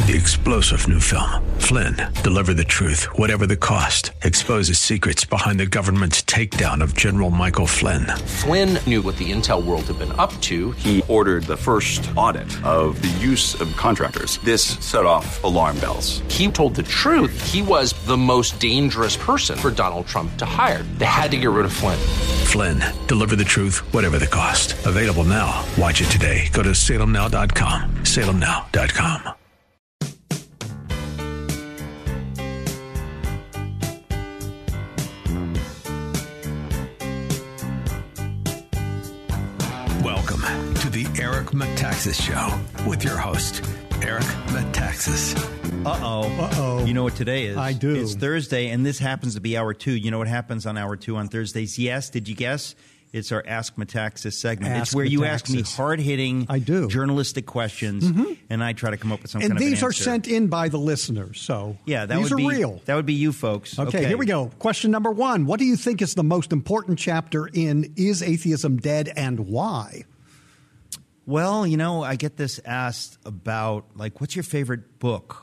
The explosive new film, Flynn, deliver the truth, whatever the cost, exposes secrets behind the government's takedown of General Michael Flynn. Flynn knew what the intel world had been up to. He ordered the first audit of the use of contractors. This set off alarm bells. He told the truth. He was the most dangerous person for Donald Trump to hire. They had to get rid of Flynn. Flynn, deliver the truth, whatever the cost. Available now. Watch it today. Go to salemnow.com. salemnow.com. Welcome to the Eric Metaxas Show with your host, Eric Metaxas. Uh-oh. You know what today is? I do. It's Thursday, and this happens to be hour 2. You know what happens on hour 2 on Thursdays? Yes. Did you guess? It's our Ask Metaxas segment. It's where you ask me hard-hitting journalistic questions, and I try to come up with some kind of an answer. And these are sent in by the listeners, so these are real. That would be you folks. Okay, here we go. Question number 1. What do you think is the most important chapter in Is Atheism Dead, and why? Well, you know, I get this asked about, like, what's your favorite book?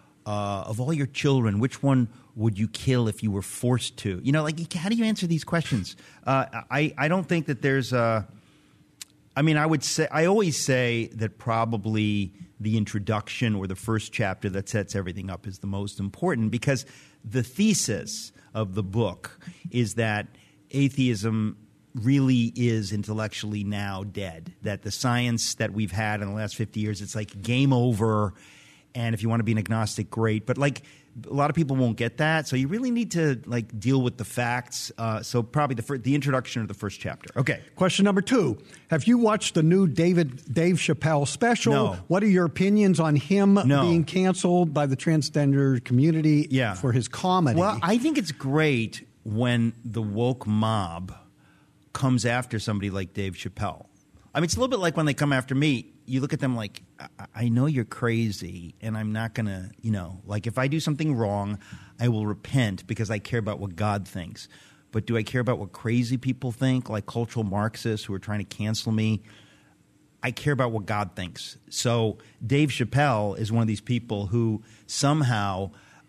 Of all your children, which one would you kill if you were forced to? You know, like, how do you answer these questions? I don't think that there's a – I mean, I always say that probably the introduction or the first chapter that sets everything up is the most important, because the thesis of the book is that atheism really is intellectually now dead, that the science that we've had in the last 50 years, it's like game over. And if you want to be an agnostic, great. But, like, a lot of people won't get that. So you really need to, like, deal with the facts. So probably the introduction of the first chapter. Okay. Question number 2. Have you watched the new Dave Chappelle special? No. What are your opinions on him being canceled by the transgender community for his comedy? Well, I think it's great when the woke mob comes after somebody like Dave Chappelle. I mean, it's a little bit like when they come after me. You look at them like, I know you're crazy, and I'm not going to, you know, like, if I do something wrong, I will repent because I care about what God thinks. But do I care about what crazy people think, like cultural Marxists who are trying to cancel me? I care about what God thinks. So Dave Chappelle is one of these people who somehow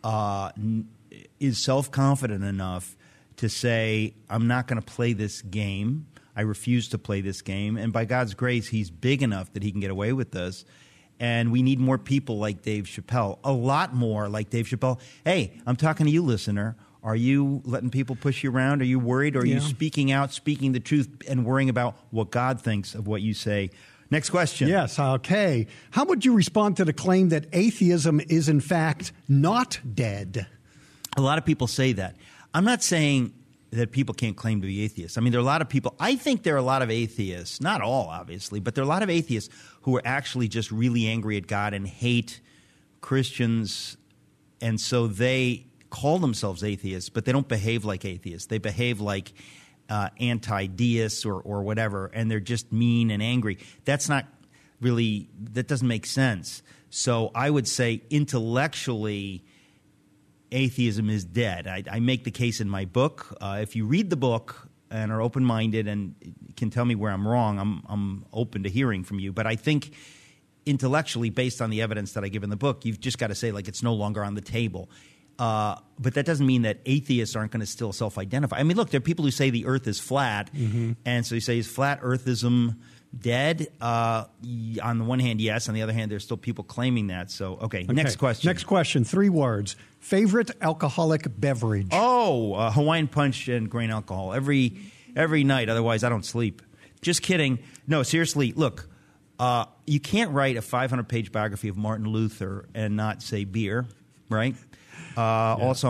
is self-confident enough to say, I'm not going to play this game. I refuse to play this game. And by God's grace, he's big enough that he can get away with this. And we need more people like Dave Chappelle, a lot more like Dave Chappelle. Hey, I'm talking to you, listener. Are you letting people push you around? Are you worried? Or are you speaking out, speaking the truth, and worrying about what God thinks of what you say? Next question. Yes, okay. How would you respond to the claim that atheism is, in fact, not dead? A lot of people say that. I'm not saying that people can't claim to be atheists. I mean, there are a lot of people. I think there are a lot of atheists, not all, obviously, but there are a lot of atheists who are actually just really angry at God and hate Christians, and so they call themselves atheists, but they don't behave like atheists. They behave like anti-deists or whatever, and they're just mean and angry. That's not really – that doesn't make sense. So I would say intellectually – atheism is dead. I make the case in my book. If you read the book and are open-minded and can tell me where I'm wrong, I'm open to hearing from you. But I think intellectually, based on the evidence that I give in the book, you've just got to say, like, it's no longer on the table. But that doesn't mean that atheists aren't going to still self-identify. I mean, look, there are people who say the earth is flat, and so you say, is flat earthism dead? On the one hand, yes. On the other hand, there's still people claiming that. So, okay, next question. Next question, 3 words. Favorite alcoholic beverage? Oh, Hawaiian Punch and grain alcohol every night. Otherwise, I don't sleep. Just kidding. No, seriously, look, you can't write a 500-page biography of Martin Luther and not say beer, right? Also,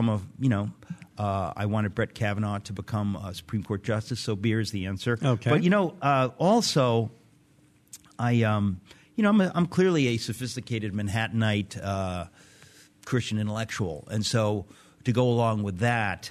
I wanted Brett Kavanaugh to become a Supreme Court justice, so beer is the answer. Okay. But also, I'm clearly a sophisticated Manhattanite Christian intellectual, and so to go along with that,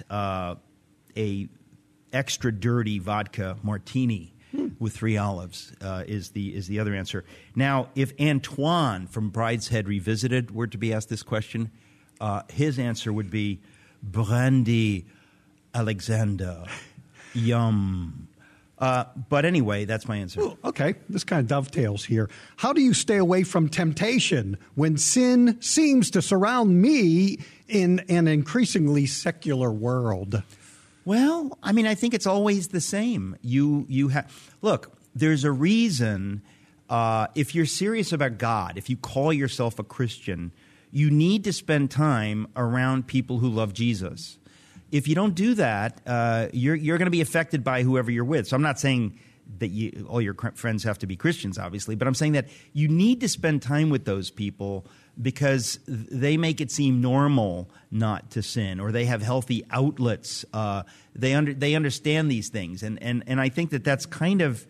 a extra dirty vodka martini with 3 olives is the other answer. Now, if Antoine from Brideshead Revisited were to be asked this question, his answer would be Brandy Alexander. Yum. But anyway, that's my answer. Ooh, okay, this kind of dovetails here. How do you stay away from temptation when sin seems to surround me in an increasingly secular world? Well, I mean, I think it's always the same. You have look. There's a reason. If you're serious about God, if you call yourself a Christian, you need to spend time around people who love Jesus. If you don't do that, you're going to be affected by whoever you're with. So I'm not saying that all your friends have to be Christians, obviously, but I'm saying that you need to spend time with those people because they make it seem normal not to sin, or they have healthy outlets. They understand these things, and I think that that's kind of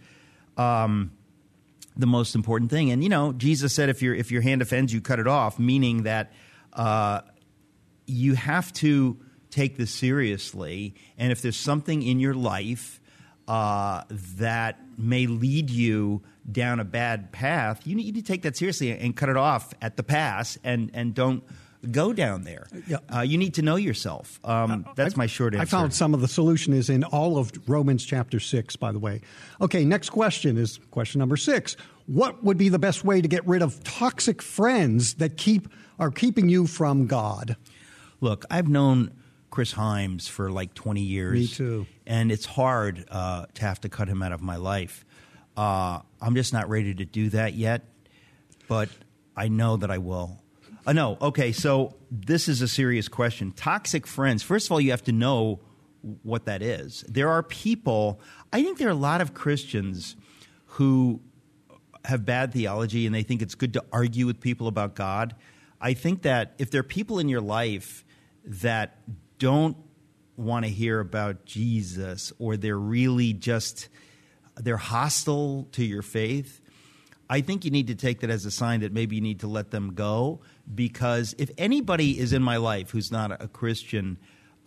the most important thing. And Jesus said, if your hand offends you, cut it off, meaning that you have to take this seriously, and if there's something in your life that may lead you down a bad path, you need to take that seriously and cut it off at the pass, and don't go down there. You need to know yourself. That's my short answer. I found some of the solution is in all of Romans chapter 6, by the way. Okay, next question is question number 6. What would be the best way to get rid of toxic friends that are keeping you from God? Look, I've known Chris Himes for like 20 years. Me too. And it's hard to have to cut him out of my life. I'm just not ready to do that yet, but I know that I will. No, okay, so this is a serious question. Toxic friends, first of all, you have to know what that is. There are people, I think there are a lot of Christians who have bad theology and they think it's good to argue with people about God. I think that if there are people in your life that don't want to hear about Jesus, or they're hostile to your faith, I think you need to take that as a sign that maybe you need to let them go. Because if anybody is in my life who's not a Christian,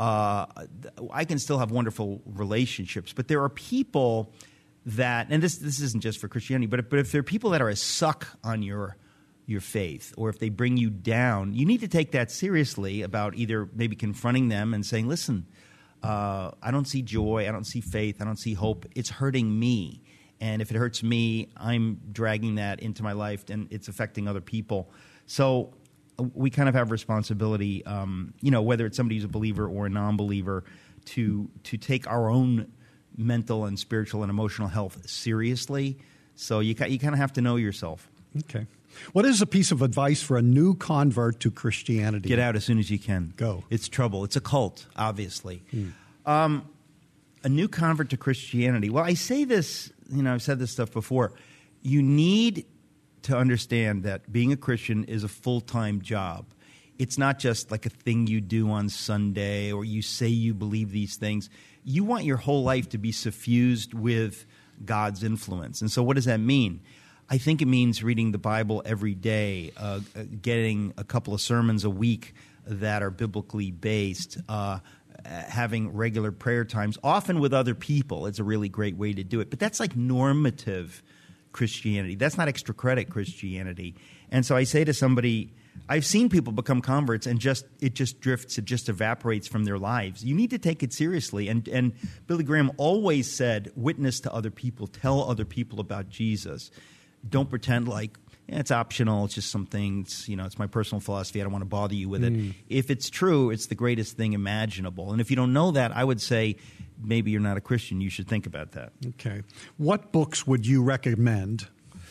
I can still have wonderful relationships. But there are people that, and this isn't just for Christianity, but if there are people that are a suck on your faith, or if they bring you down, you need to take that seriously about either maybe confronting them and saying, listen, I don't see joy, I don't see faith, I don't see hope. It's hurting me. And if it hurts me, I'm dragging that into my life and it's affecting other people. So we kind of have responsibility, whether it's somebody who's a believer or a non-believer, to take our own mental and spiritual and emotional health seriously. So you kind of have to know yourself. Okay. What is a piece of advice for a new convert to Christianity? Get out as soon as you can. Go. It's trouble. It's a cult, obviously. A new convert to Christianity. Well, I say this, I've said this stuff before. You need to understand that being a Christian is a full-time job. It's not just like a thing you do on Sunday, or you say you believe these things. You want your whole life to be suffused with God's influence. And so what does that mean? I think it means reading the Bible every day, getting a couple of sermons a week that are biblically based, having regular prayer times, often with other people. It's a really great way to do it. But that's like normative Christianity. That's not extra credit Christianity. And so I say to somebody, I've seen people become converts and it just drifts, it just evaporates from their lives. You need to take it seriously. And Billy Graham always said, witness to other people, tell other people about Jesus. Don't pretend like it's optional, it's just something, it's my personal philosophy, I don't want to bother you with it. If it's true, it's the greatest thing imaginable. And if you don't know that, I would say maybe you're not a Christian. You should think about that. Okay. What books would you recommend?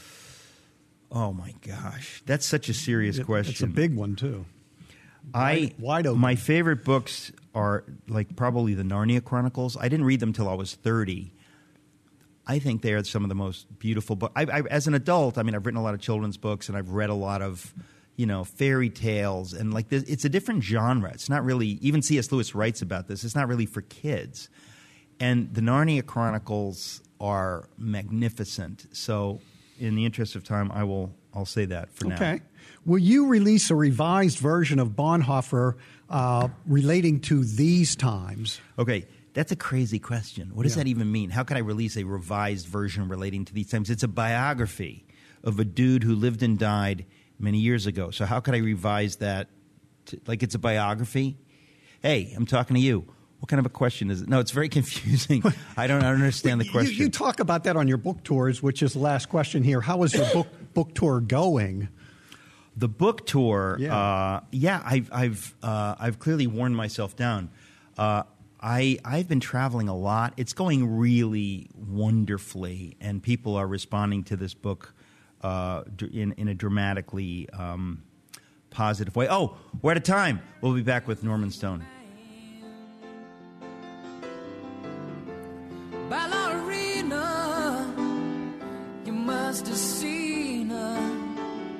Oh, my gosh. That's such a serious question. It's a big one, too. Wide open. My favorite books are like probably the Narnia Chronicles. I didn't read them till I was 30. I think they are some of the most beautiful books. As an adult, I've written a lot of children's books, and I've read a lot of, fairy tales. And like this, it's a different genre. It's not really, even C.S. Lewis writes about this, it's not really for kids. And the Narnia Chronicles are magnificent. So in the interest of time, I'll say that for now. Okay. Will you release a revised version of Bonhoeffer relating to these times? Okay. That's a crazy question. What does that even mean? How can I release a revised version relating to these times? It's a biography of a dude who lived and died many years ago. So how could I revise that? Like it's a biography? Hey, I'm talking to you. What kind of a question is it? No, it's very confusing. I don't understand the question. You talk about that on your book tours, which is the last question here. How is your book tour going? The book tour, yeah. I've clearly worn myself down. I've been traveling a lot. It's going really wonderfully, and people are responding to this book in a dramatically positive way. Oh, we're out of time. We'll be back with Norman Stone. Ballerina, you must have seen her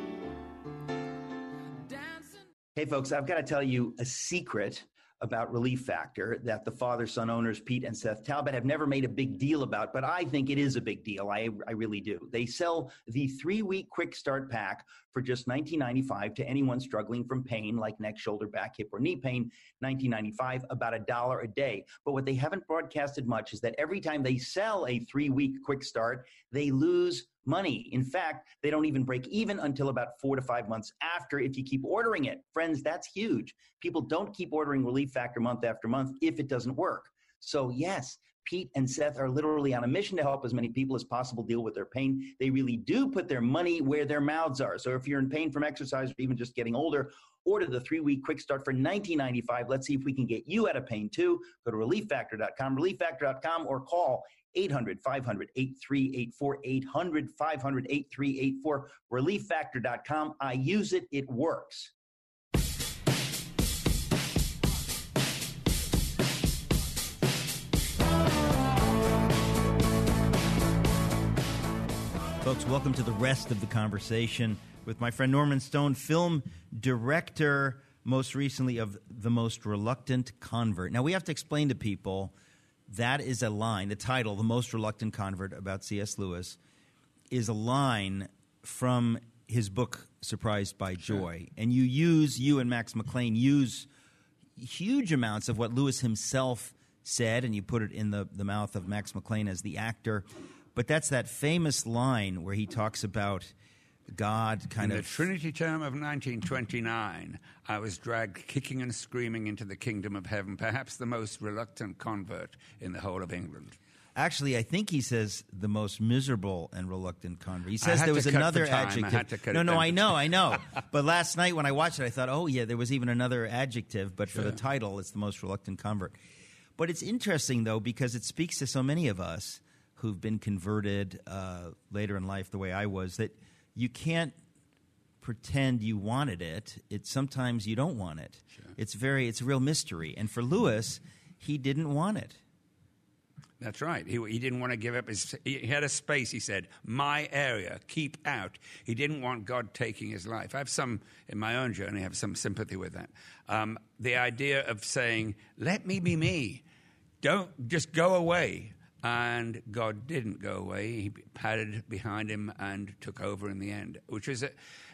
dancing. Hey, folks, I've got to tell you a secret about Relief Factor that the father-son owners, Pete and Seth Talbot, have never made a big deal about, but I think it is a big deal. I really do. They sell the 3-week quick start pack for just $19.95 to anyone struggling from pain like neck, shoulder, back, hip, or knee pain. $19.95, about $1 a day. But what they haven't broadcasted much is that every time they sell a 3-week quick start, they lose money. In fact, they don't even break even until about 4 to 5 months after if you keep ordering it. Friends, that's huge. People don't keep ordering Relief Factor month after month if it doesn't work. So yes, Pete and Seth are literally on a mission to help as many people as possible deal with their pain. They really do put their money where their mouths are. So if you're in pain from exercise or even just getting older, order the 3-week quick start for $19.95. Let's see if we can get you out of pain too. Go to ReliefFactor.com, ReliefFactor.com, or call 800-500-8384, 800-500-8384, ReliefFactor.com. I use it. It works. Folks, welcome to the rest of the conversation with my friend Norman Stone, film director, most recently of The Most Reluctant Convert. Now, we have to explain to people that is a line, the title, The Most Reluctant Convert, about C.S. Lewis, is a line from his book, Surprised by Joy. And you and Max McLean use huge amounts of what Lewis himself said, and you put it in the mouth of Max McLean as the actor. But that's that famous line where he talks about God kind of... In the Trinity term of 1929, I was dragged kicking and screaming into the kingdom of heaven, perhaps the most reluctant convert in the whole of England. Actually, I think he says the most miserable and reluctant convert. He says there was another adjective. No, I know. But last night when I watched it, I thought, oh, yeah, there was even another adjective. But for the title, it's the most reluctant convert. But it's interesting, though, because it speaks to so many of us who've been converted later in life the way I was, that you can't pretend you wanted it. Sometimes you don't want it. Sure. It's a real mystery. And for Lewis, he didn't want it. That's right. He didn't want to give up he had a space, he said, my area, keep out. He didn't want God taking his life. I have some, in my own journey, I have some sympathy with that. The idea of saying, let me be me. Don't just go away. And God didn't go away. He padded behind him and took over in the end, which was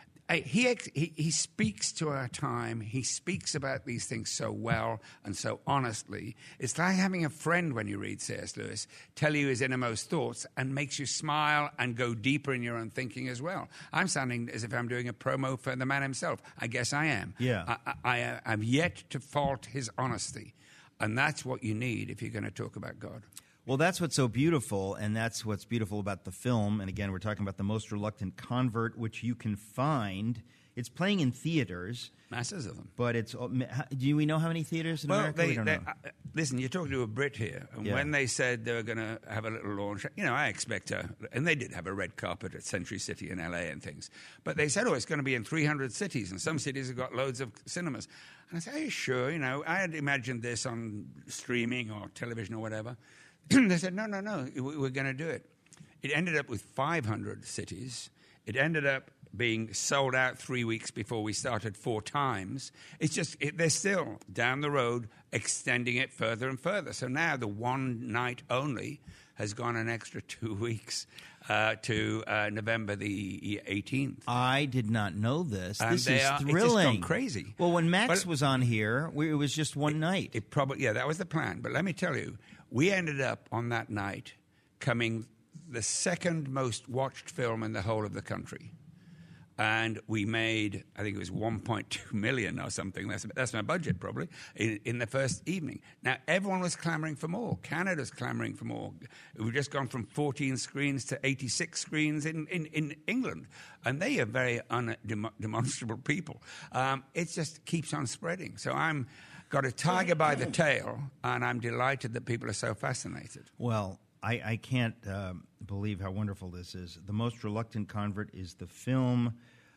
he speaks to our time. He speaks about these things so well and so honestly. It's like having a friend when you read C.S. Lewis tell you his innermost thoughts and makes you smile and go deeper in your own thinking as well. I'm sounding as if I'm doing a promo for the man himself. I guess I am. Yeah. I'm yet to fault his honesty. And that's what you need if you're going to talk about God. Well, that's what's so beautiful, and that's what's beautiful about the film. And again, we're talking about The Most Reluctant Convert, which you can find. It's playing in theaters. Masses of them. But do we know how many theaters in America? We don't know. Listen, you're talking to a Brit here, and when they said they were going to have a little launch, I expect and they did have a red carpet at Century City in LA and things, but they said, it's going to be in 300 cities, and some cities have got loads of cinemas. And I said, are you sure? I had imagined this on streaming or television or whatever. They said, no, we're going to do it. It ended up with 500 cities. It ended up being sold out 3 weeks before we started 4 times. It's just, they're still down the road extending it further and further. So now the one night only has gone an extra 2 weeks to November the 18th. I did not know this. And this is thrilling. It's just gone crazy. Well, when Max was on here, it was just one night. It probably, that was the plan. But let me tell you, we ended up on that night coming the second most watched film in the whole of the country. And we made, I think it was 1.2 million or something. That's my budget, probably, in the first evening. Now, everyone was clamoring for more. Canada's clamoring for more. We've just gone from 14 screens to 86 screens in England. And they are very undemonstrable people. It just keeps on spreading. So I'm got a tiger by the tail, and I'm delighted that people are so fascinated. Well, I can't believe how wonderful this is. The Most Reluctant Convert is the film.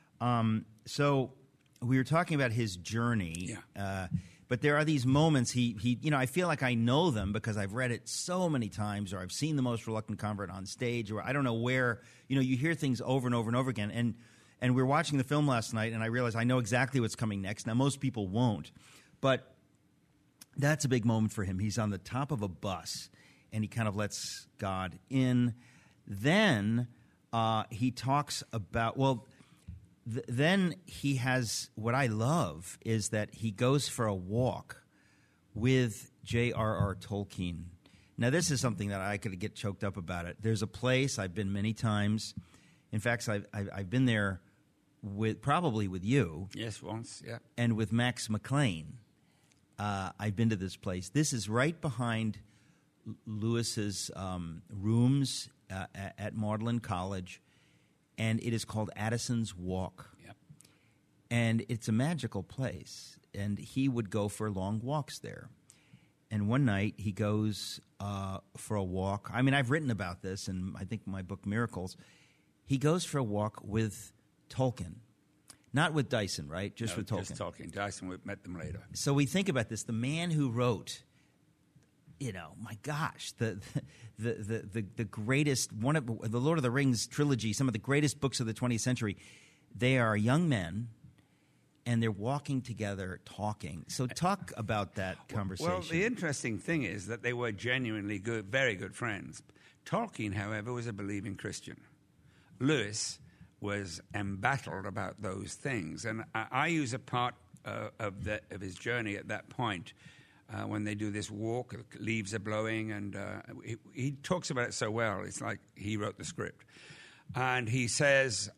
So we were talking about his journey, but there are these moments. He, I feel like I know them because I've read it so many times, or I've seen The Most Reluctant Convert on stage, or I don't know where. You hear things over and over and over again. And we were watching the film last night, and I realized I know exactly what's coming next. Now, most people won't, but that's a big moment for him. He's on the top of a bus, and he kind of lets God in. Then he talks about, then he has, what I love is that he goes for a walk with J.R.R. Tolkien. Now, this is something that I could get choked up about it. There's a place I've been many times. In fact, I've been there probably with you. Yes, once, yeah. And with Max McLean. I've been to this place. This is right behind Lewis's rooms at Magdalen College, and it is called Addison's Walk. Yep. And it's a magical place, and he would go for long walks there. And one night he goes for a walk. I mean, I've written about this in, I think, my book Miracles. He goes for a walk with Tolkien. Not with Dyson, right? Just with Tolkien. Just Tolkien. Dyson, we met them later. So we think about this. The man who wrote, my gosh, the greatest, one of the Lord of the Rings trilogy, some of the greatest books of the 20th century. They are young men, and they're walking together, talking. So talk about that conversation. Well, the interesting thing is that they were genuinely good, very good friends. Tolkien, however, was a believing Christian. Lewis was embattled about those things. And I use a part of his journey at that point when they do this walk, leaves are blowing, and he talks about it so well. It's like he wrote the script. And he says,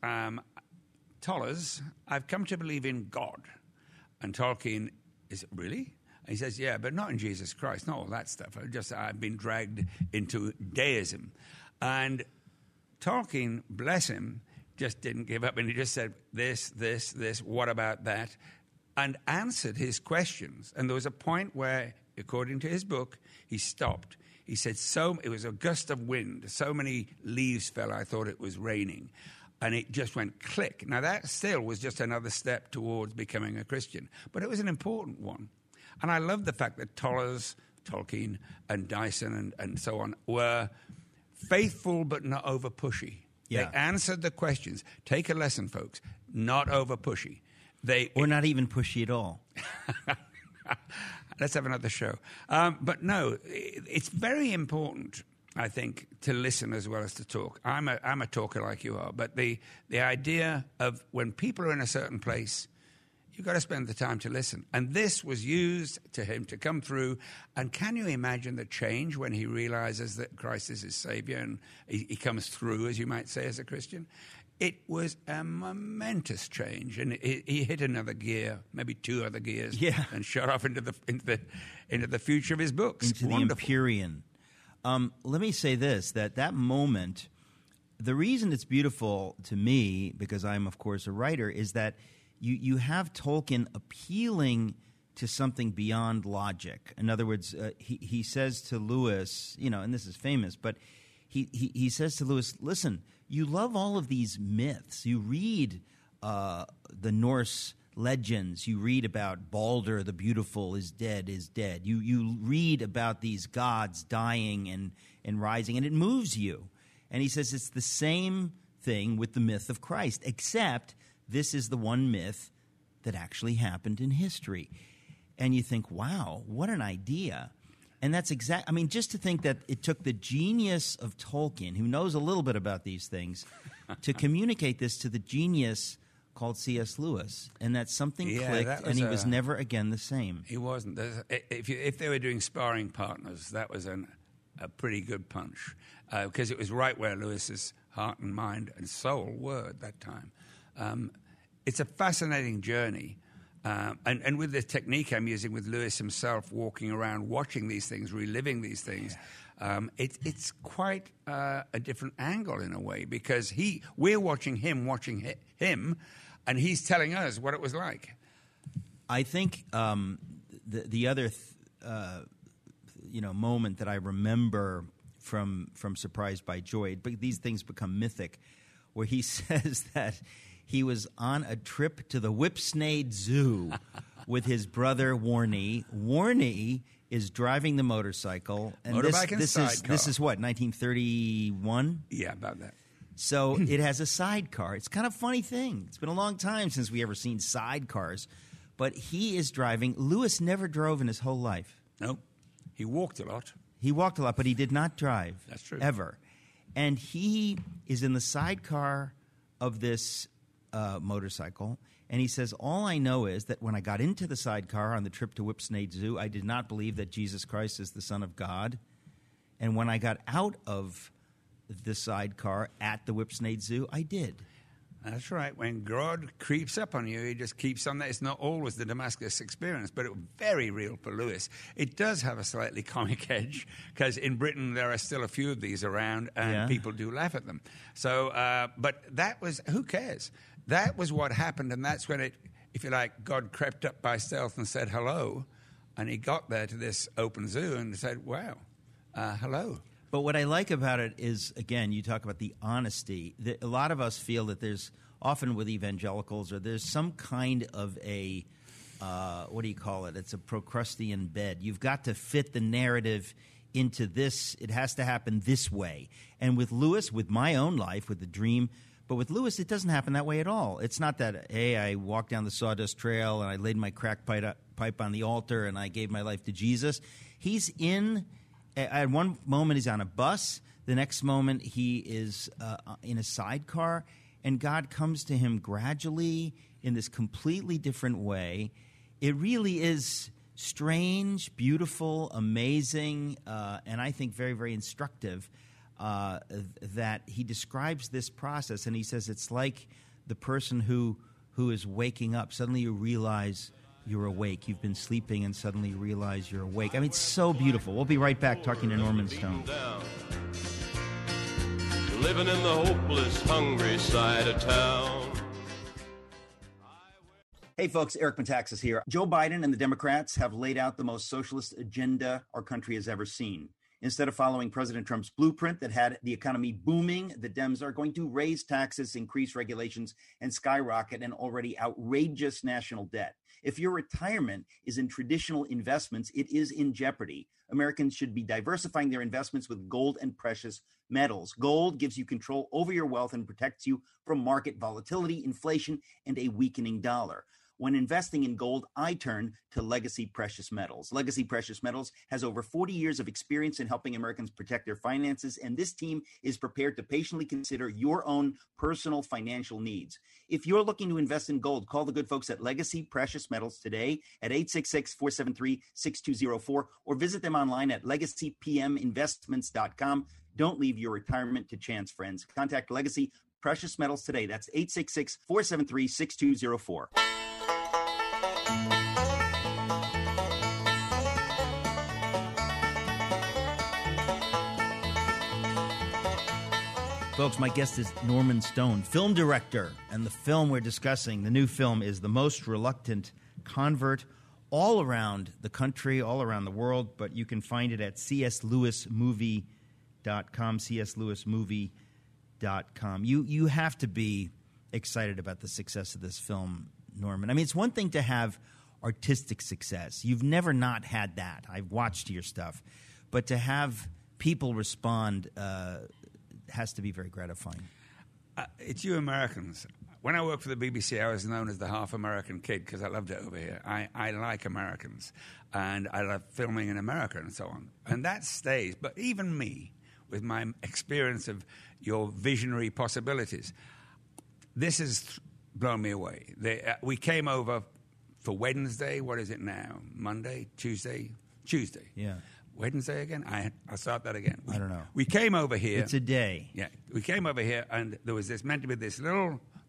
Tollers, I've come to believe in God. And Tolkien is, really? And he says, yeah, but not in Jesus Christ, not all that stuff. I've been dragged into deism. And Tolkien, bless him, just didn't give up, and he just said, this, what about that? And answered his questions. And there was a point where, according to his book, he stopped. He said, it was a gust of wind. So many leaves fell, I thought it was raining. And it just went click. Now, that still was just another step towards becoming a Christian. But it was an important one. And I love the fact that Tollers, Tolkien, and Dyson, and so on, were faithful but not over pushy. Yeah. They answered the questions. Take a lesson, folks. Not over pushy. Or not even pushy at all. Let's have another show. But no, it's very important, I think, to listen as well as to talk. I'm a talker like you are, but the idea of when people are in a certain place, you've got to spend the time to listen. And this was used to him to come through. And can you imagine the change when he realizes that Christ is his Savior and he comes through, as you might say, as a Christian? It was a momentous change, and he hit another gear, maybe two other gears, and shot off into the future of his books. Into the Empyrean. Let me say this, that moment, the reason it's beautiful to me, because I'm, of course, a writer, is that you have Tolkien appealing to something beyond logic. In other words, he says to Lewis, and this is famous, but he says to Lewis, listen, you love all of these myths. You read the Norse legends. You read about Balder the Beautiful is dead. You read about these gods dying and rising, and it moves you. And he says it's the same thing with the myth of Christ, except this is the one myth that actually happened in history. And you think, wow, what an idea. And that's just to think that it took the genius of Tolkien, who knows a little bit about these things, to communicate this to the genius called C.S. Lewis. And that something clicked, and he was never again the same. He wasn't. If they were doing sparring partners, that was a pretty good punch, because it was right where Lewis's heart and mind and soul were at that time. It's a fascinating journey. And with the technique I'm using with Lewis himself, walking around, watching these things, reliving these things, it's quite a different angle in a way, because we're watching him, and he's telling us what it was like. I think the other moment that I remember from Surprised by Joy, but these things become mythic, where he says that he was on a trip to the Whipsnade Zoo with his brother Warnie. Warnie is driving the motorcycle, and this is what, 1931? Yeah, about that. So it has a sidecar. It's kind of a funny thing. It's been a long time since we ever seen sidecars, but he is driving. Lewis never drove in his whole life. No, he walked a lot. He walked a lot, but he did not drive. That's true. Ever. And he is in the sidecar of this motorcycle, and he says, all I know is that when I got into the sidecar on the trip to Whipsnade Zoo, I did not believe that Jesus Christ is the Son of God. And when I got out of the sidecar at the Whipsnade Zoo, I did. That's right. When God creeps up on you, he just keeps on that. It's not always the Damascus experience, but it was very real for Lewis. It does have a slightly comic edge, because in Britain there are still a few of these around, and people do laugh at them. So, but that was, who cares? That was what happened, and that's when it, if you like, God crept up by stealth and said hello, and he got there to this open zoo and said, wow, hello. But what I like about it is, again, you talk about the honesty. A lot of us feel that there's, often with evangelicals, or there's some kind of a, what do you call it? It's a Procrustean bed. You've got to fit the narrative into this. It has to happen this way. And with Lewis, with my own life, with the dream, but with Lewis, it doesn't happen that way at all. It's not that, hey, I walked down the sawdust trail and I laid my crack pipe on the altar and I gave my life to Jesus. He's in... At one moment, he's on a bus. The next moment, he is in a sidecar. And God comes to him gradually in this completely different way. It really is strange, beautiful, amazing, and I think very, very instructive that he describes this process. And he says it's like the person who is waking up. Suddenly you realize you're awake. You've been sleeping and suddenly you realize you're awake. I mean, it's so beautiful. We'll be right back talking to Norman Stone. Living in the hopeless, hungry side of town. Hey folks, Eric Metaxas here. Joe Biden and the Democrats have laid out the most socialist agenda our country has ever seen. Instead of following President Trump's blueprint that had the economy booming, the Dems are going to raise taxes, increase regulations, and skyrocket an already outrageous national debt. If your retirement is in traditional investments, it is in jeopardy. Americans should be diversifying their investments with gold and precious metals. Gold gives you control over your wealth and protects you from market volatility, inflation, and a weakening dollar. When investing in gold, I turn to Legacy Precious Metals. Legacy Precious Metals has over 40 years of experience in helping Americans protect their finances, and this team is prepared to patiently consider your own personal financial needs. If you're looking to invest in gold, call the good folks at Legacy Precious Metals today at 866-473-6204 or visit them online at legacypminvestments.com. Don't leave your retirement to chance, friends. Contact Legacy Precious Metals today. That's 866-473-6204. Folks, my guest is Norman Stone, film director, and the film we're discussing, the new film, is The Most Reluctant Convert, all around the country, all around the world, but you can find it at cslewismovie.com, cslewismovie.com. You have to be excited about the success of this film, Norman. I mean, it's one thing to have artistic success. You've never not had that. I've watched your stuff. But to have people respond has to be very gratifying. It's you Americans. When I worked for the BBC, I was known as the half-American kid because I loved it over here. I like Americans, and I love filming in America and so on. And that stays. But even me, with my experience of your visionary possibilities, this has blown me away. We came over for Wednesday. What is it now? Monday? Tuesday? Tuesday. Yeah. Wednesday again? I'll start that again. I don't know. We came over here. It's a day. Yeah. We came over here, and there was meant to be this little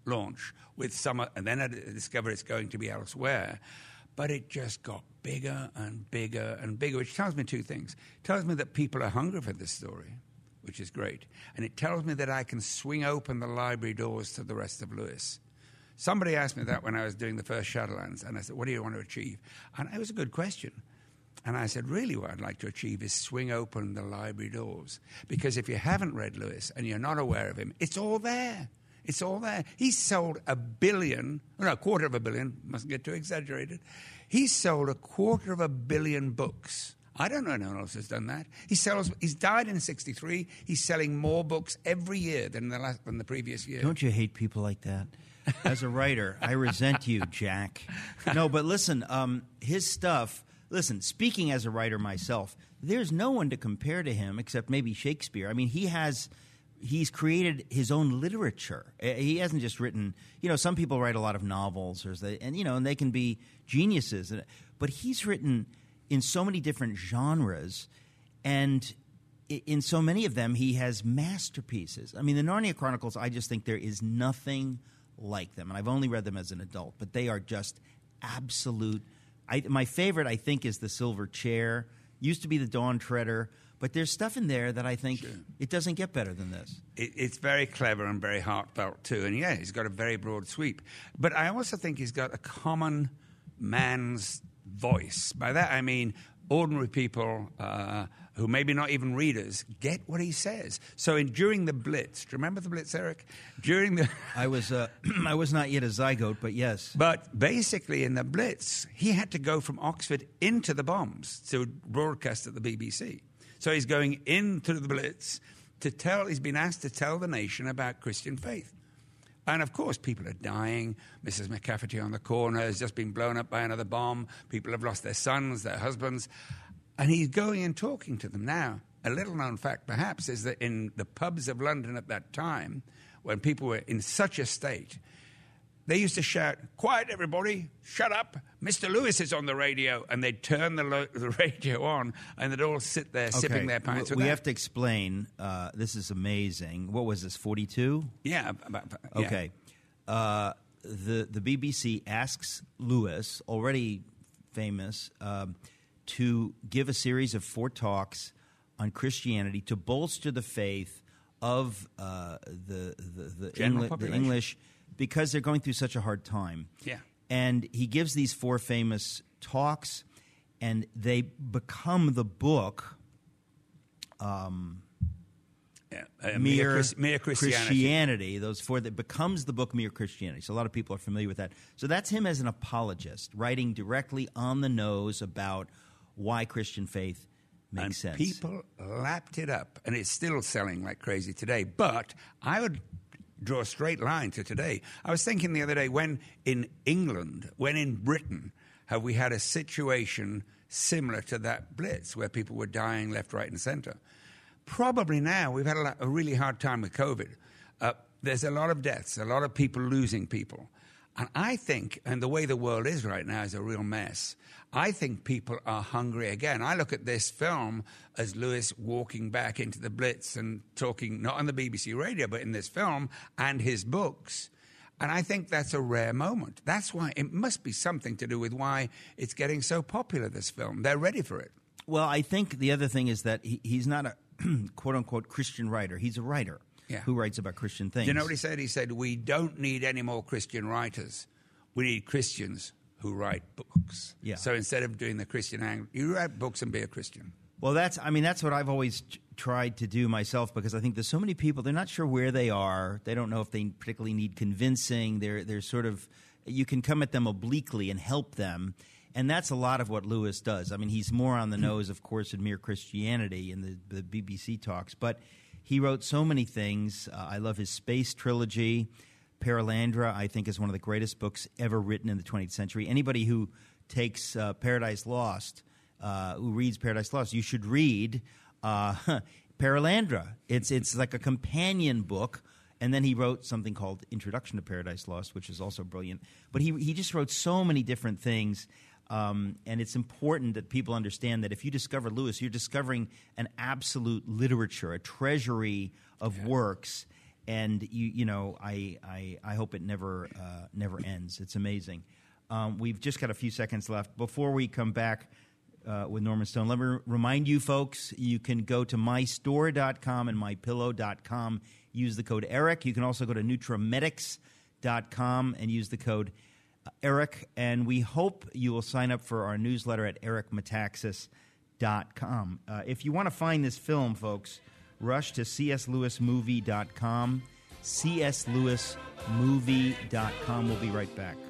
launch with some, and then I discovered it's going to be elsewhere. But it just got bigger and bigger and bigger, which tells me two things. It tells me that people are hungry for this story, which is great. And it tells me that I can swing open the library doors to the rest of Lewis. Somebody asked me that when I was doing the first Shadowlands, and I said, what do you want to achieve? And it was a good question. And I said, really what I'd like to achieve is swing open the library doors. Because if you haven't read Lewis and you're not aware of him, it's all there. It's all there. He's sold 1 billion, no, 250 million, mustn't get too exaggerated. He's sold 250 million books. I don't know anyone else has done that. He's died in 1963. He's selling more books every year than the previous year. Don't you hate people like that? As a writer, I resent you, Jack. No, but listen, his stuff, listen, speaking as a writer myself, there's no one to compare to him except maybe Shakespeare. I mean, he's created his own literature. He hasn't just written, some people write a lot of novels, and they can be geniuses. But he's written in so many different genres, and in so many of them, he has masterpieces. I mean, the Narnia Chronicles, I just think there is nothing like them. And I've only read them as an adult, but they are just absolute. My favorite, I think, is The Silver Chair. Used to be The Dawn Treader. But there's stuff in there that I think it doesn't get better than this. It's very clever and very heartfelt, too. And, yeah, he's got a very broad sweep. But I also think he's got a common man's voice. By that, I mean ordinary people who maybe not even readers get what he says. So during the Blitz, do you remember the Blitz, Eric? I was not yet a zygote, but yes. But basically in the Blitz, he had to go from Oxford into the bombs to broadcast at the BBC. So he's going into the Blitz he's been asked to tell the nation about Christian faith. And, of course, people are dying. Mrs. McCafferty on the corner has just been blown up by another bomb. People have lost their sons, their husbands. And he's going and talking to them. Now, a little-known fact, perhaps, is that in the pubs of London at that time, when people were in such a state, they used to shout, "Quiet, everybody, shut up, Mr. Lewis is on the radio." And they'd turn the radio on, and they'd all sit there sipping their pints. We have to explain, this is amazing. What was this, 42? Yeah. Okay. The BBC asks Lewis, already famous, to give a series of 4 talks on Christianity to bolster the faith of the English, because they're going through such a hard time. Yeah. And he gives these 4 famous talks, and they become the book Mere Christianity. Those 4 that becomes the book Mere Christianity. So a lot of people are familiar with that. So that's him as an apologist, writing directly on the nose about why Christian faith makes sense. People lapped it up, and it's still selling like crazy today. But I would draw a straight line to today. I was thinking the other day, when in England, when in Britain, have we had a situation similar to that Blitz where people were dying left, right, and center? Probably now. We've had a really hard time with COVID. There's a lot of deaths, a lot of people losing people. And I think, and the way the world is right now is a real mess, I think people are hungry again. I look at this film as Lewis walking back into the Blitz and talking, not on the BBC radio, but in this film and his books. And I think that's a rare moment. That's why it must be something to do with why it's getting so popular, this film. They're ready for it. Well, I think the other thing is that he's not a quote-unquote Christian writer. He's a writer who writes about Christian things. Do you know what he said? He said, we don't need any more Christian writers. We need Christians who write books. Yeah. So instead of doing the Christian angle, you write books and be a Christian. Well, that's what I've always tried to do myself, because I think there's so many people, they're not sure where they are. They don't know if they particularly need convincing. They're sort of, you can come at them obliquely and help them. And that's a lot of what Lewis does. I mean, he's more on the nose, of course, in Mere Christianity in the BBC talks. But he wrote so many things. I love his space trilogy. Perelandra, I think, is one of the greatest books ever written in the 20th century. Anybody who takes Paradise Lost, who reads Paradise Lost, you should read Perelandra. It's like a companion book. And then he wrote something called Introduction to Paradise Lost, which is also brilliant. But he just wrote so many different things. And it's important that people understand that if you discover Lewis, you're discovering an absolute literature, a treasury of works. and I hope it never ends. It's amazing. We've just got a few seconds left before we come back with Norman Stone. Let me remind you, folks, you can go to mystore.com and mypillow.com. Use the code ERIC. You can also go to nutramedics.com and use the code ERIC. And we hope you will sign up for our newsletter at ericmetaxas.com. If you want to find this film, folks, rush to cslewismovie.com. cslewismovie.com. We'll be right back.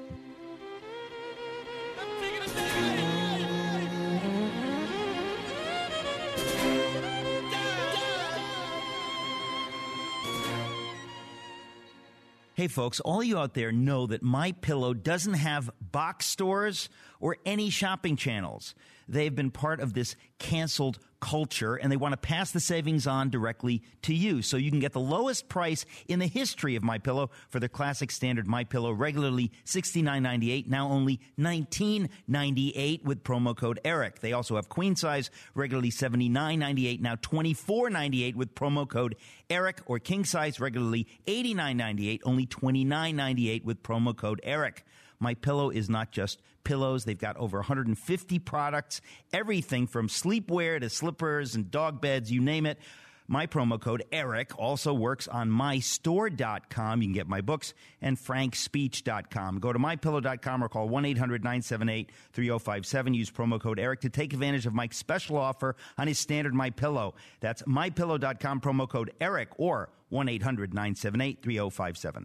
Hey, folks, all you out there know that MyPillow doesn't have box stores or any shopping channels. They've been part of this canceled culture, and they want to pass the savings on directly to you so you can get the lowest price in the history of MyPillow for their classic standard MyPillow, regularly $69.98, now only $19.98 with promo code ERIC. They also have queen size, regularly $79.98, now $24.98 with promo code ERIC, or king size, regularly $89.98, only $29.98 with promo code ERIC. MyPillow is not just pillows. They've got over 150 products, everything from sleepwear to slippers and dog beds, you name it. My promo code ERIC also works on mystore.com. You can get my books, and frankspeech.com. Go to mypillow.com or call 1-800-978-3057. Use promo code ERIC to take advantage of Mike's special offer on his standard MyPillow. That's mypillow.com, promo code ERIC, or 1-800-978-3057.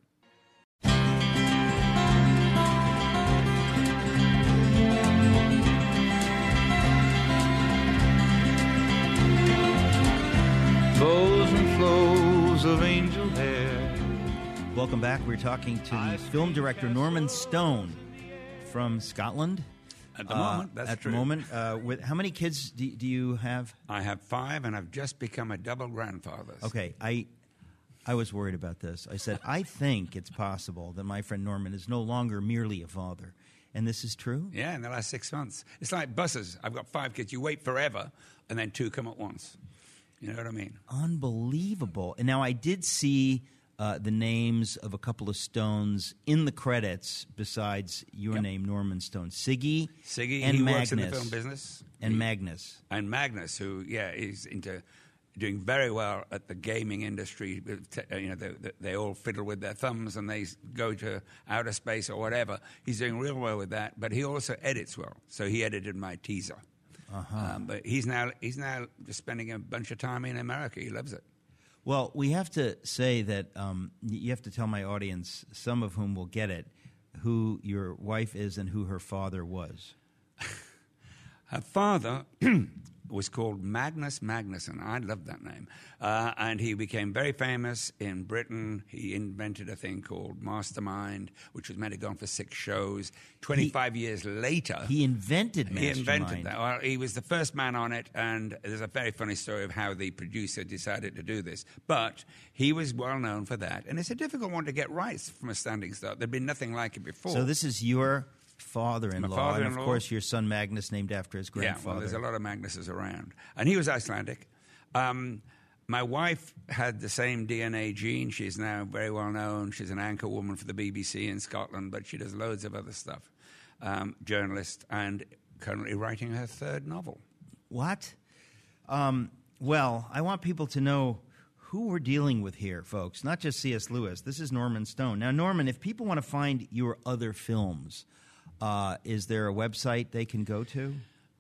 Flows and flows of angel hair. Welcome back. We're talking to the film director Norman Stone from Scotland. At the moment, that's at true. the moment, how many kids do you have? I have 5, and I've just become a double grandfather. Okay, I was worried about this. I said, I think it's possible that my friend Norman is no longer merely a father. And this is true? Yeah, in the last 6 months. It's like buses. I've got 5 kids. You wait forever, and then 2 come at once. You know what I mean? Unbelievable. And now I did see the names of a couple of Stones in the credits besides your name, Norman Stone. Siggy and he Magnus. Works in the film business. Magnus. And Magnus, who, is into doing very well at the gaming industry. They all fiddle with their thumbs and they go to outer space or whatever. He's doing real well with that, but he also edits well. So he edited my teaser. But he's now just spending a bunch of time in America. He loves it. Well, we have to say that you have to tell my audience, some of whom will get it, who your wife is and who her father was. Her father was called Magnus Magnusson. I love that name. And he became very famous in Britain. He invented a thing called Mastermind, which was meant to go on for 6 shows. 25 years later... He invented Mastermind. He invented that. Well, he was the first man on it, and there's a very funny story of how the producer decided to do this. But he was well known for that. And it's a difficult one to get right from a standing start. There'd been nothing like it before. So this is your father-in-law, and of father-in-law. course your son Magnus, named after his grandfather. Yeah, well, there's a lot of Magnuses around. And he was Icelandic. My wife had the same DNA gene. She's now very well known. She's an anchor woman for the BBC in Scotland, but she does loads of other stuff. Journalist, and currently writing her 3rd novel. What? Well, I want people to know who we're dealing with here, folks. Not just C.S. Lewis. This is Norman Stone. Now, Norman, if people want to find your other films, is there a website they can go to?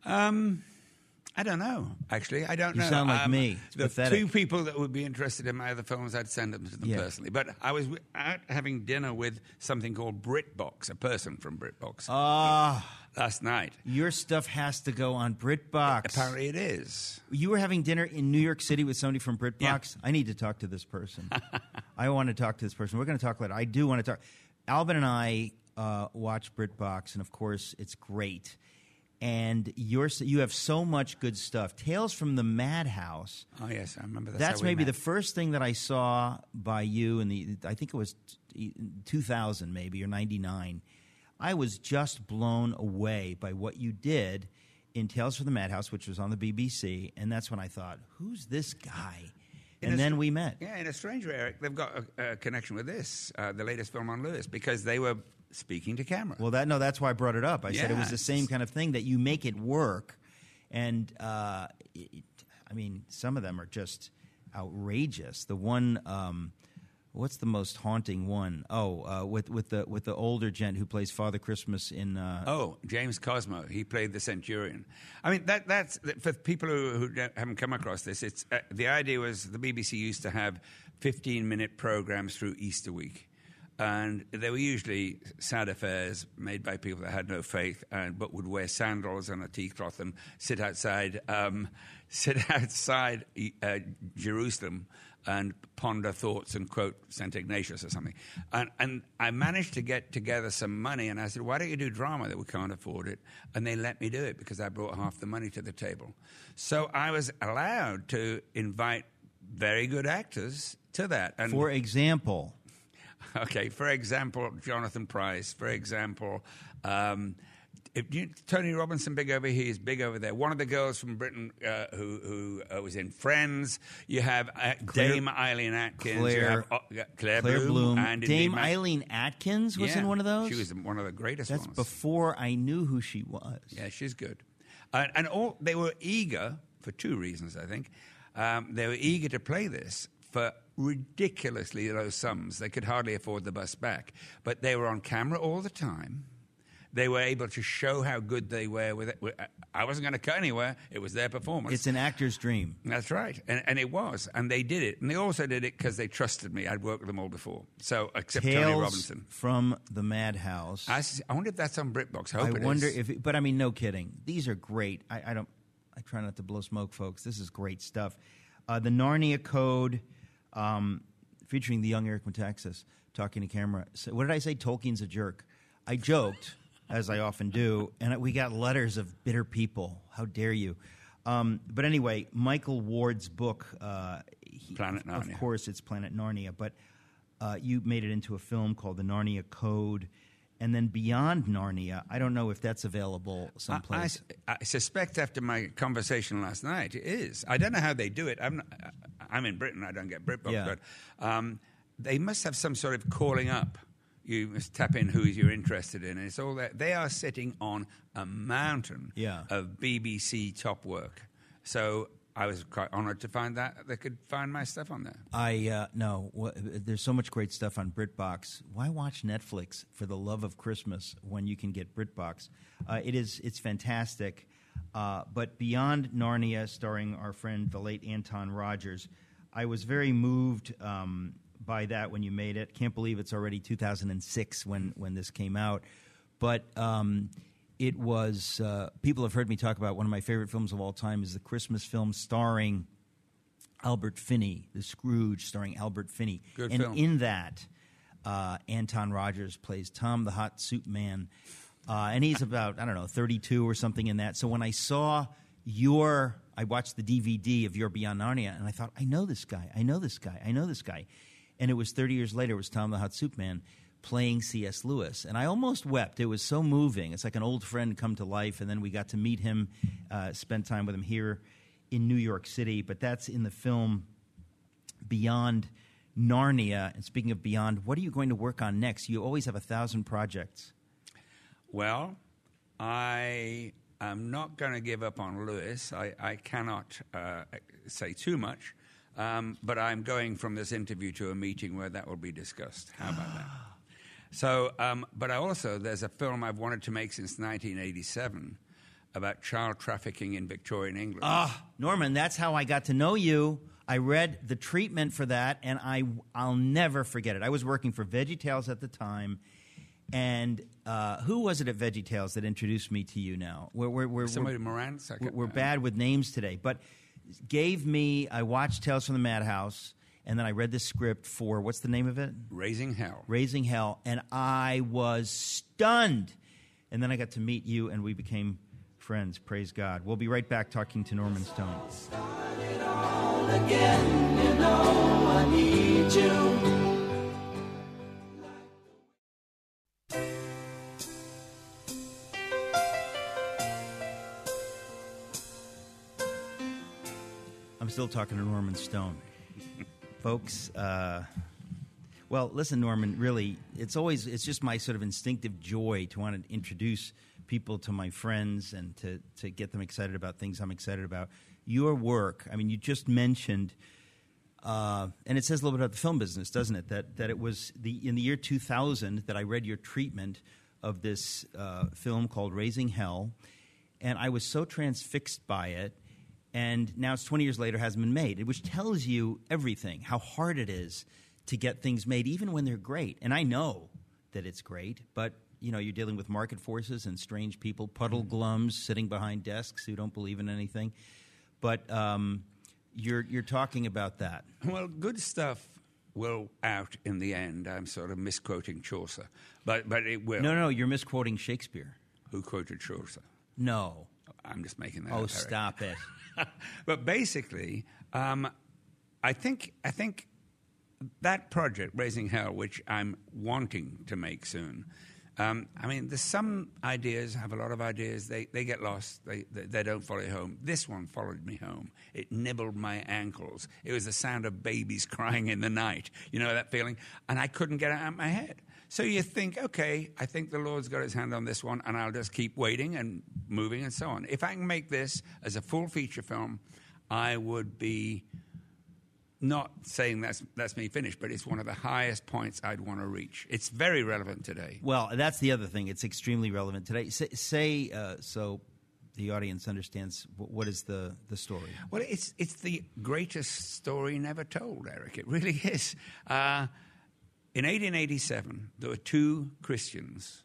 I don't know, actually. I don't know. You sound like me. It's the pathetic. 2 people that would be interested in my other films, I'd send them to them personally. But I was out having dinner with something called BritBox, a person from BritBox, last night. Your stuff has to go on BritBox. Apparently it is. You were having dinner in New York City with somebody from BritBox? Yeah. I need to talk to this person. I want to talk to this person. We're going to talk later. I do want to talk. Albin and I watch BritBox, and of course, it's great. And you have so much good stuff. Tales from the Madhouse. Oh, yes, I remember that. That's maybe the first thing that I saw by you I think it was 2000 maybe, or 99. I was just blown away by what you did in Tales from the Madhouse, which was on the BBC. And that's when I thought, who's this guy? And then we met. Yeah, in A Stranger, Eric, they've got a connection with this, the latest film on Lewis, because they were speaking to camera. Well, that's why I brought it up. I said it was the same kind of thing, that you make it work. And, some of them are just outrageous. The one... what's the most haunting one? With the older gent who plays Father Christmas in... James Cosmo. He played the Centurion. I mean, that's for people who haven't come across this. It's the idea was the BBC used to have 15-minute programs through Easter week, and they were usually sad affairs made by people that had no faith, but would wear sandals and a tea cloth and sit outside Jerusalem and ponder thoughts and quote St. Ignatius or something. And I managed to get together some money, and I said, why don't you do drama? That we can't afford it. And they let me do it because I brought half the money to the table. So I was allowed to invite very good actors to that. And for example... Okay, for example, Jonathan Pryce. For example... Tony Robinson, big over here, is big over there. One of the girls from Britain who was in Friends. You have Dame Eileen Atkins. Claire Bloom. And Dame Eileen Atkins was in one of those? She was one of the greatest ones. That's before I knew who she was. Yeah, she's good. And they were eager, for two reasons, I think. They were eager to play this for ridiculously low sums. They could hardly afford the bus back. But they were on camera all the time. They were able to show how good they were with it. I wasn't going to cut anywhere. It was their performance. It's an actor's dream. That's right. And it was. And they did it. And they also did it because they trusted me. I'd worked with them all before. So, except Tales Tony Robinson. From the Madhouse. I wonder if that's on BritBox. I hope it wonder is. But I mean, no kidding. These are great. I try not to blow smoke, folks. This is great stuff. The Narnia Code, featuring the young Eric Metaxas talking to camera. So, what did I say? Tolkien's a jerk. I joked. As I often do, and we got letters of bitter people. How dare you? But anyway, Michael Ward's book, Planet Narnia. Of course, it's Planet Narnia, but you made it into a film called The Narnia Code, and then Beyond Narnia. I don't know if that's available someplace. I suspect after my conversation last night, it is. I don't know how they do it. I'm in Britain. I don't get BritBox, but they must have some sort of calling up. You must tap in who you're interested in. And it's all that. They are sitting on a mountain of BBC top work. So I was quite honored to find that they could find my stuff on there. There's so much great stuff on BritBox. Why watch Netflix for the love of Christmas when you can get BritBox? It's fantastic. But Beyond Narnia, starring our friend, the late Anton Rogers, I was very moved by that when you made it. Can't believe it's already 2006 when this came out. But it was, people have heard me talk about one of my favorite films of all time is the Christmas film starring Albert Finney, The Scrooge, starring Albert Finney. Good and film. In that, Anton Rogers plays Tom the Hot Soup Man. And he's about, 32 or something in that. So when I saw I watched the DVD of your Beyond Narnia, and I thought, I know this guy. And it was 30 years later, it was Tom the Hot Soup Man playing C.S. Lewis. And I almost wept. It was so moving. It's like an old friend come to life, and then we got to meet him, spend time with him here in New York City. But that's in the film Beyond Narnia. And speaking of Beyond, what are you going to work on next? You always have 1,000 projects. Well, I am not going to give up on Lewis. I cannot say too much. But I'm going from this interview to a meeting where that will be discussed. How about that? So, but there's a film I've wanted to make since 1987 about child trafficking in Victorian England. Norman, that's how I got to know you. I read the treatment for that, and I'll never forget it. I was working for VeggieTales at the time, and who was it at VeggieTales that introduced me to you now? Somebody Morantz? We're bad with names today, but... I watched Tales from the Madhouse, and then I read the script for, what's the name of it? Raising Hell, and I was stunned. And then I got to meet you, and we became friends, praise God. We'll be right back talking to Norman Stone. Start it all again, you know I need you. I'm still talking to Norman Stone. folks. Well, listen, Norman, really, it's just my sort of instinctive joy to want to introduce people to my friends and to get them excited about things I'm excited about. Your work, I mean, you just mentioned, and it says a little bit about the film business, doesn't it? That it was in the year 2000 that I read your treatment of this film called Raising Hell, and I was so transfixed by it. And now it's 20 years later, hasn't been made, which tells you everything, how hard it is to get things made, even when they're great. And I know that it's great, but you're dealing with market forces and strange people, puddle glums sitting behind desks who don't believe in anything. But you're talking about that. Well, good stuff will out in the end. I'm sort of misquoting Chaucer, but it will. No, you're misquoting Shakespeare. Who quoted Chaucer? No. I'm just making that up. Oh, stop it. But basically, I think that project, Raising Hell, which I'm wanting to make soon, there's some ideas, I have a lot of ideas, they get lost, they don't follow you home. This one followed me home. It nibbled my ankles. It was the sound of babies crying in the night. You know that feeling? And I couldn't get it out of my head. So you think, okay, I think the Lord's got his hand on this one, and I'll just keep waiting and moving and so on. If I can make this as a full feature film, I would be not saying that's me finished, but it's one of the highest points I'd want to reach. It's very relevant today. Well, that's the other thing. It's extremely relevant today. Say so the audience understands what is the story. Well, it's the greatest story never told, Eric. It really is. In 1887, there were two Christians,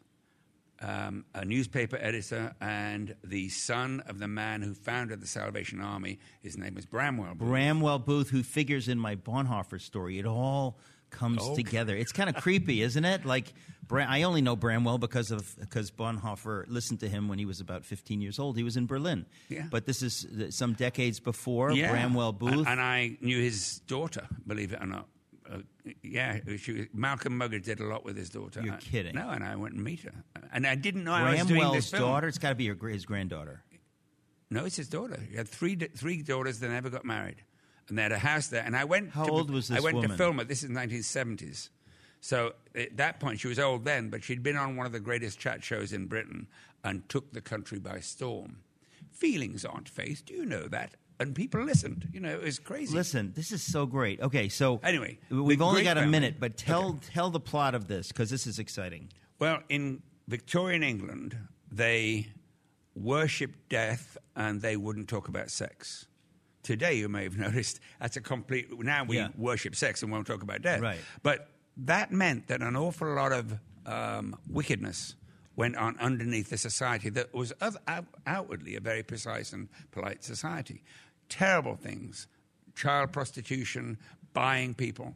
a newspaper editor and the son of the man who founded the Salvation Army. His name was Bramwell Booth. Bramwell Booth, who figures in my Bonhoeffer story. It all comes together. It's kind of creepy, isn't it? Like, I only know Bramwell because Bonhoeffer listened to him when he was about 15 years old. He was in Berlin. Yeah. But this is some decades before Bramwell Booth. And I knew his daughter, believe it or not. Malcolm Muggeridge did a lot with his daughter. You're kidding. No, and I went and meet her. And I didn't know I was doing this film. Bramwell's daughter? It's got to be his granddaughter. No, it's his daughter. He had three daughters that never got married. And they had a house there. And I went How old was this woman? I went to film it. This is 1970s. So at that point, she was old then, but she'd been on one of the greatest chat shows in Britain and took the country by storm. Feelings aren't faith. Do you know that? And people listened. It was crazy. Listen, this is so great. Okay, so anyway, we've only got a minute, but tell the plot of this, because this is exciting. Well, in Victorian England, they worshipped death and they wouldn't talk about sex. Today, you may have noticed, that's a complete... Now we worship sex and won't talk about death. Right. But that meant that an awful lot of wickedness went on underneath the society that was outwardly a very precise and polite society. Terrible things, child prostitution, buying people,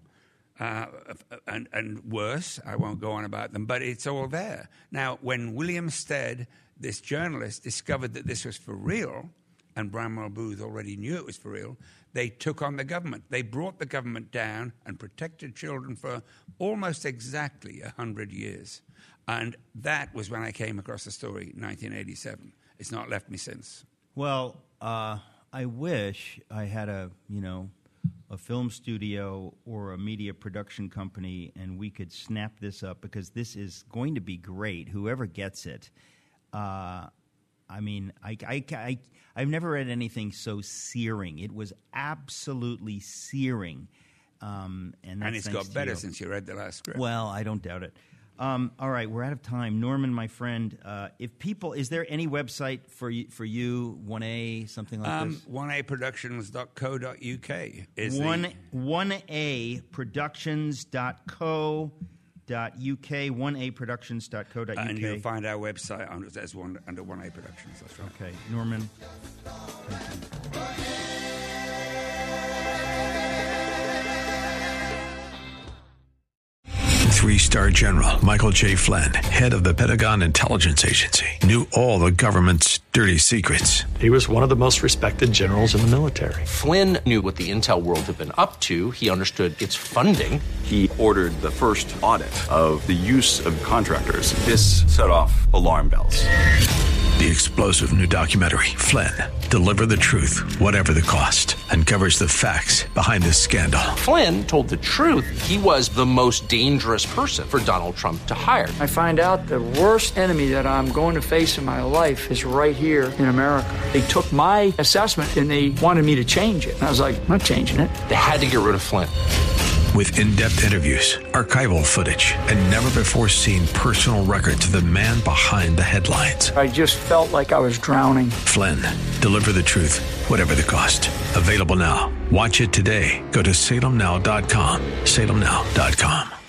and worse. I won't go on about them, but it's all there. Now, when William Stead, this journalist, discovered that this was for real, and Bramwell Booth already knew it was for real, they took on the government. They brought the government down and protected children for almost exactly 100 years. And that was when I came across the story, 1987. It's not left me since. Well, I wish I had a film studio or a media production company and we could snap this up, because this is going to be great, whoever gets it. I've never read anything so searing. It was absolutely searing. And it's got better since you read the last script. Well, I don't doubt it. All right, we're out of time. Norman, my friend, is there any website for you, 1A, something like this? 1aproductions.co.uk is 1aproductions.co.uk, 1aproductions.co.uk. And you'll find our website under 1A Productions. That's right. Okay, Norman, thank you. 3-star General Michael J. Flynn, head of the Pentagon Intelligence Agency, knew all the government's dirty secrets. He was one of the most respected generals in the military. Flynn knew what the intel world had been up to. He understood its funding. He ordered the first audit of the use of contractors. This set off alarm bells. The explosive new documentary, Flynn, Deliver the Truth, Whatever the Cost, uncovers the facts behind this scandal. Flynn told the truth. He was the most dangerous person for Donald Trump to hire. I find out the worst enemy that I'm going to face in my life is right here in America. They took my assessment and they wanted me to change it. And I was like, I'm not changing it. They had to get rid of Flynn. With in-depth interviews, archival footage, and never-before-seen personal records of the man behind the headlines. I just felt like I was drowning. Flynn, Deliver the Truth, Whatever the Cost. Available now. Watch it today. Go to salemnow.com. salemnow.com.